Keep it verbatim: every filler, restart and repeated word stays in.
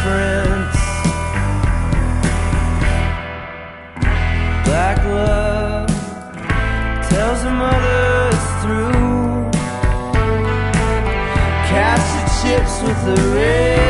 difference. Black love tells the mother it's through. Cash the chips with the red.